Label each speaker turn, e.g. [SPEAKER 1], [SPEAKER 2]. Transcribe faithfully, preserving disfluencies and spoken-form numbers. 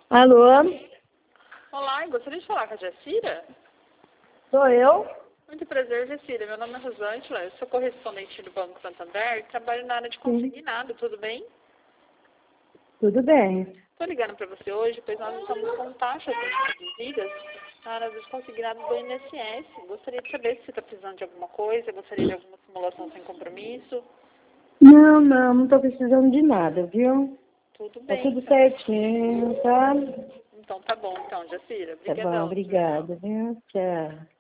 [SPEAKER 1] Alô?
[SPEAKER 2] Olá, eu gostaria de falar com a Jacira.
[SPEAKER 1] Sou eu?
[SPEAKER 2] Muito prazer, Jacira. Meu nome é Rosângela, eu sou correspondente do Banco Santander e trabalho na área de consignado, tudo bem?
[SPEAKER 1] Tudo bem.
[SPEAKER 2] Estou ligando para você hoje, pois nós estamos com taxas reduzidas na área dos consignados do I N S S. Gostaria de saber se você está precisando de alguma coisa, gostaria de alguma simulação sem compromisso.
[SPEAKER 1] Não, não, não estou precisando de nada, viu?
[SPEAKER 2] Tudo
[SPEAKER 1] Tá
[SPEAKER 2] bem,
[SPEAKER 1] tudo
[SPEAKER 2] então.
[SPEAKER 1] certinho, tá?
[SPEAKER 2] Então tá bom, então, Jacira.
[SPEAKER 1] Tá bom,
[SPEAKER 2] Obrigadão.
[SPEAKER 1] obrigada, viu? Tchau.